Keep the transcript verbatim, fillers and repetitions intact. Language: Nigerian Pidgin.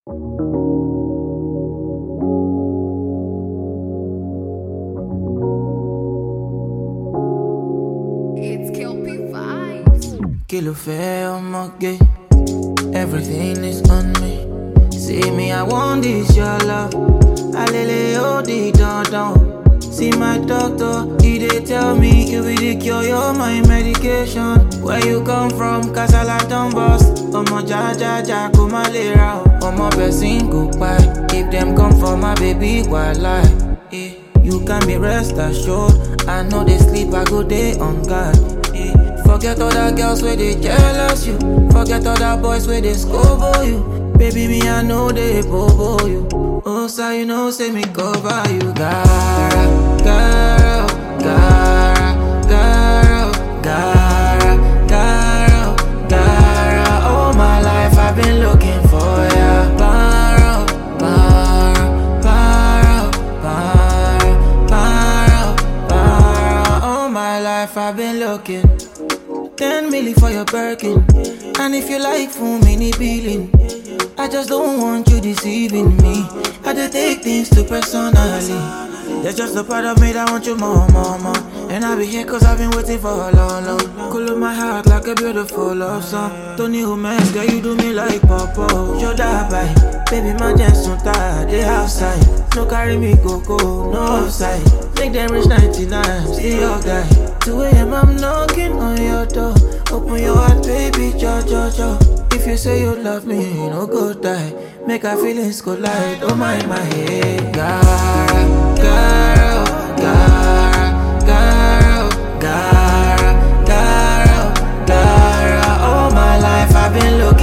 It's Kelpie vibes. Kilo fair, monkey. Everything is on me. See me, I want this, your love. Alele, oh, di don don. See my doctor, he dey tell me you be the cure, you're my medication. Where you come from, Kasala don bust. Omo ja ja ja, kuma lera. Omo person go by. If them come for my baby, why lie? Eh, you can be rest assured. I know they sleep, I go day on guard. Eh, forget other girls where they jealous you. Forget other boys where they scobo you. Baby, me, I know they bobo you. Oh, so you know, say me cover you. Gara, girl, gara, girl, gara, girl, gara. All my life I've been looking for ya. Bara, bara, bara, bara, bara, bara. All my life I've been looking. Ten milli for your Birkin. And if you like full mini billing, I just don't want you deceiving me. I just take things too personally. There's just a part of me that want you more, more, more. And I'll be here cause I've been waiting for a long, long. Cool up my heart like a beautiful love song. Tony Humans, girl, you do me like Popo. You're that by, baby, my just so tired, they outside. No carry me, go, go, no outside. Make them reach ninety-nine, still your guy. two a m I'm knocking on your door. Open your heart, baby, jo, jo, jo. If you say you love me, no go die. Make our feelings collide, oh my, my, hey. Gara, girl, gara, girl, gara, girl, gara. All my life I've been looking